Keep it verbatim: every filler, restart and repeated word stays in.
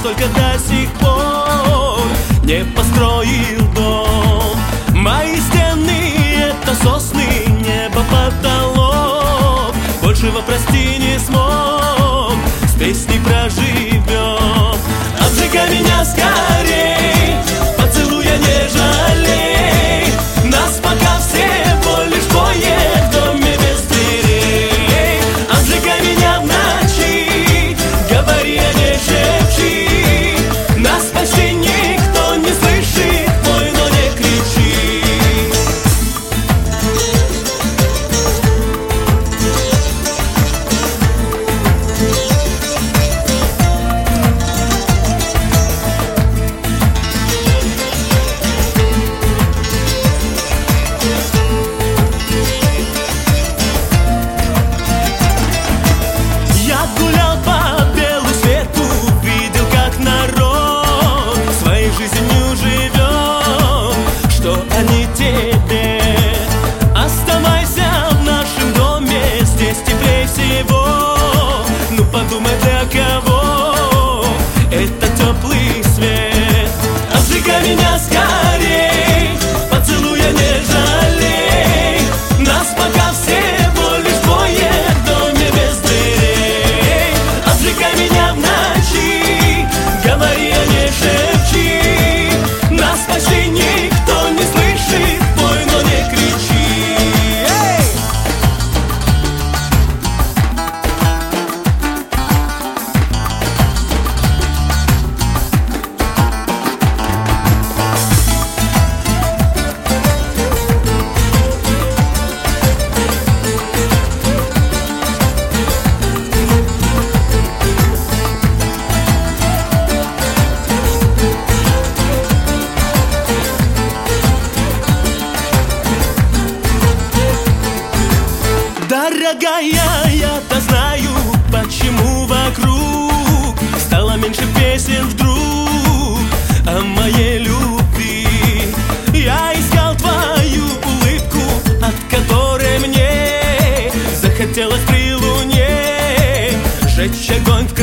только до сих пор не построил дом. Мои стены — это сосны, небо, потолок. Большего прости не смог, с песней проживем. Обжигай меня скорей, поцелуя не жалей. Нас пока всего лишь двое в доме без дверей. Обжигай меня в ночи, говори, а не шепчи. Нас почти никто не слышит, пой, но не кричи. Подумай, для кого это теплый свет. Обжигай меня скорей, поцелуя не жалей. Нас пока всего лишь двое в доме без дверей. Обжигай меня в ночи, говори, а не шепчи. Нас почти никто не слышит, пой, но не кричи. Дорогая, я-то знаю, почему вокруг стало меньше песен вдруг о моей любви. Я искал твою улыбку, от которой мне захотелось при луне жечь огонь в